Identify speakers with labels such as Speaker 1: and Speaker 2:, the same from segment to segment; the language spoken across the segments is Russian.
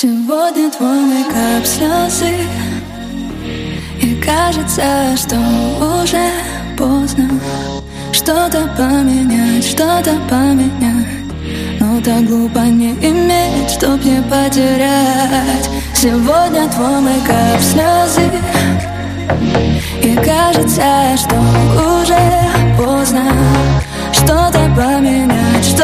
Speaker 1: Сегодня твой мейкап слезы, и кажется, что уже поздно что-то поменять, но так глупо не иметь, чтоб не потерять. Сегодня твой мейкап слезы, и кажется, что уже поздно что-то поменять,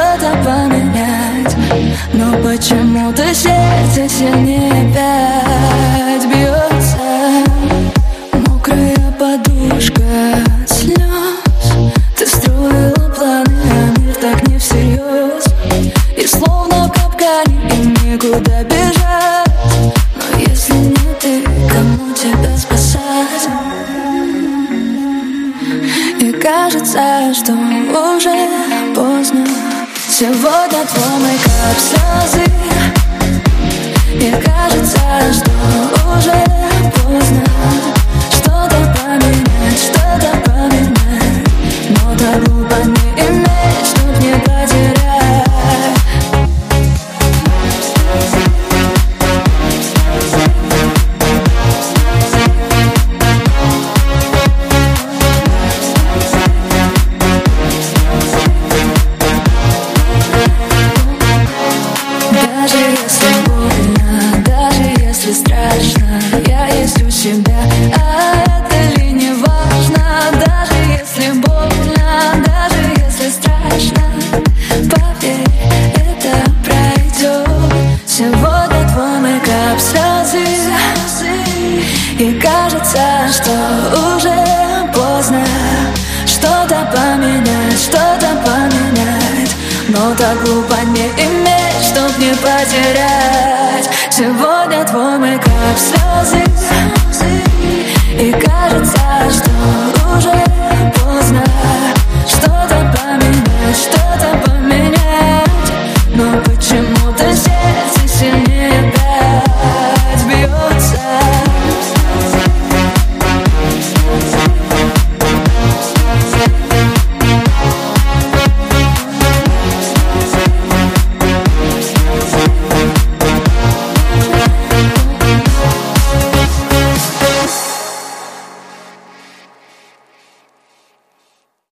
Speaker 1: но почему-то сердце сильнее опять бьется. Мокрая подушка от слез, ты строила планы, а мир так не всерьез. И словно в капкане, и никуда бежать. Но если не ты, кому тебя спасать? И кажется, что уже поздно. Сегодня твой мейкап слезы, и кажется, что уже поздно что-то поменять, но так глупо не иметь, чтоб не потерять. Даже если больно, даже если страшно, я есть у себя, а это ли не важно? Даже если больно, даже если страшно, поверь, это пройдет. Сегодня твой мейкап слезы, и кажется, что уже поздно что-то поменять, но так глупо не иметь, чтоб не потерять. Сегодня твой мейкап слезы.